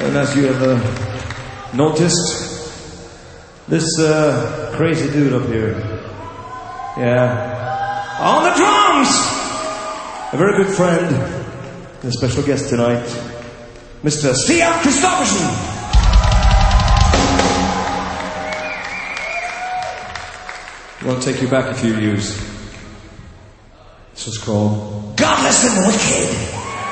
And as you have noticed, this crazy dude up here, yeah, on the drums, a very good friend, and a special guest tonight, Mr. Stian Kristoffersen. I want to take you back a few years. This was called Godless and Wicked.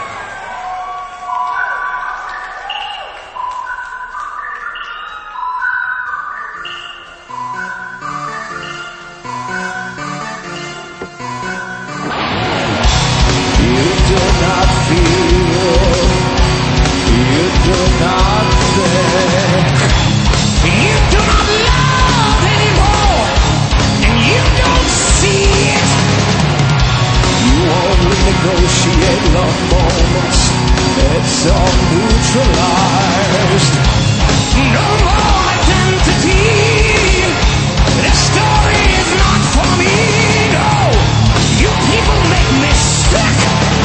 Negotiate love moments, it's all neutralized. No more identity, this story is not for me, no. You people make me sick,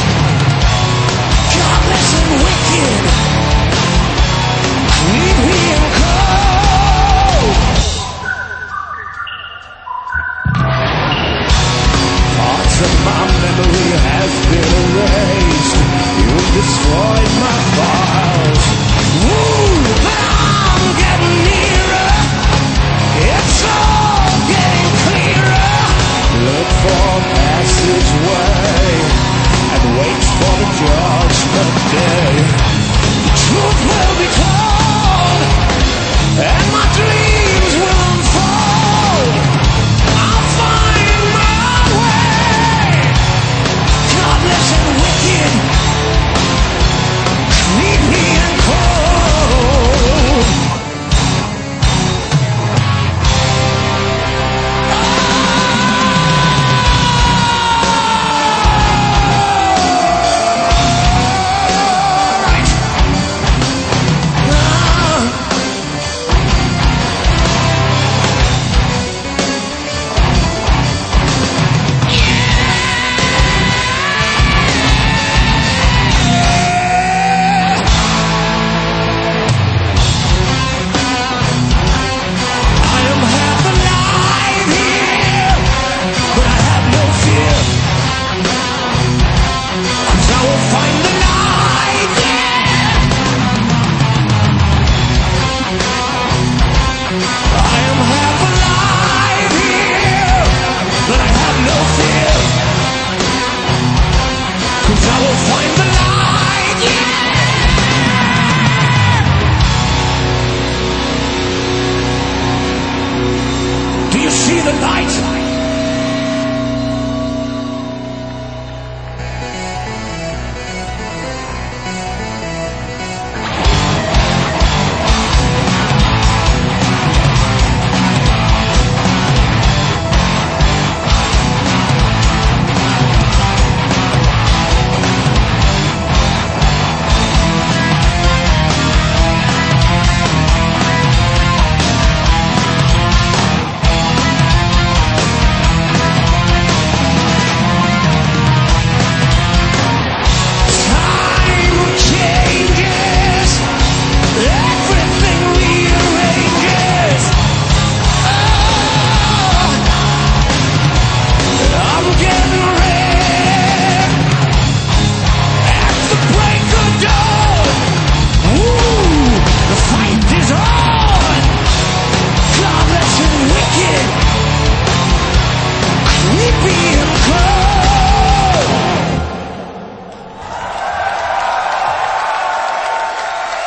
godless and wicked, creepy and cold. Parts of my memory has been erased. You've destroyed my files. Ooh, but I'm getting nearer. It's all getting clearer. Look for passageway and wait for the judgment day. The truth will be told.